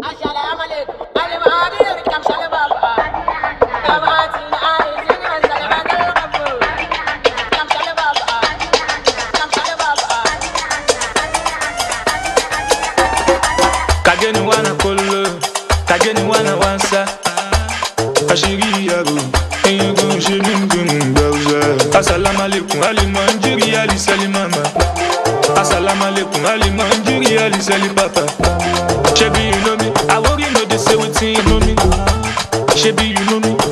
Kageni wana kolo, kageni wana wansa. Ashiri yago, enyego shemingun bauza. Assalamu alaikum, ali manjiri, ali sali mama. Assalamu alaikum, ali manjiri, ali sali papa. Shebi you know me, I worry no they say wetin you know me. Shebi you know me.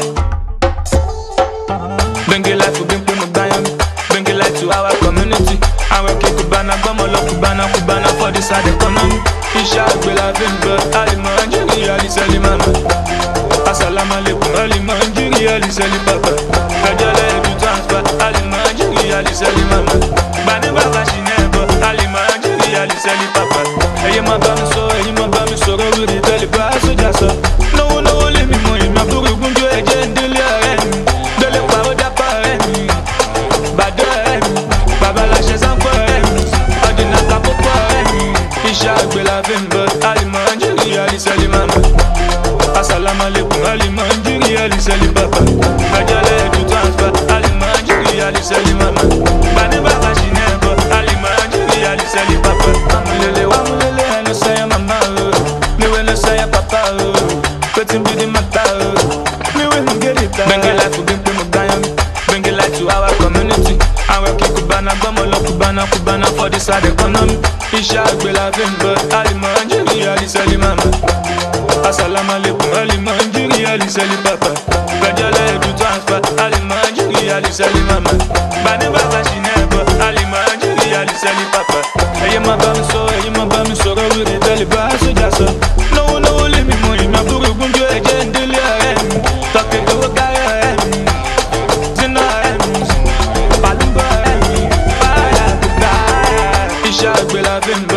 Bengi life for bimpe mugbayami. Bengi life to our community. I work in Kubana, Bamolo, Kubana, Kubana for the side economy. Isha Bela Vimba, Ali Manjiri, Ali Sali Mama. Assalamu alaikum, Ali Manjiri, Ali Sali Papa. Kajale du transfer, Ali Manjiri, Ali Sali Mama. Bani Baba Shinebo, Ali Manjiri, Ali Sali Papa. Eye ma bami so, Ruri Tele Baso Jaso. No, let me know, ma buru gunjo eje ndele aremi. Dele paro da paremi. Bado aremi, Baba la chaise en aremi. Ordinateur pour aremi. Isha Bela Vimba, Ali Manjiri, Ali Sali Mama. Assalamu alaikum, Ali Manjiri, Ali Sali Papa. Kajale du transfer, Ali Manjiri, Ali Sali Mama. Bani Baba Shinebo, Ali Manjiri, Ali Sali Papa. Amulele, wamulele, no say mama. Me when no say papa. Wetin be the matter? Me when get it. Bengi life for bimpe mugbayami. Bengi life to our community. I work in Kubana, Bamolo, Kubana, Kubana for the side economy. Isha Bela Vimba, Ali Manjiri, Ali Sali Mama. Assalamu alaikum, Ali Manjiri, Ali Sali Papa. Kajale du transfer, Ali Manjiri, Ali Sali Mama. Bani Baba Shinebo, Ali Manjiri, Ali Sali Papa. Eye ma bami so, Ruri Tele Baso Jaso. No, let me know, ma buru gunjo eje ndele aremi. Toke go kaya aremi. Zina aremi. Palumba aremi. Fire to fire. Isha Bela Vimba.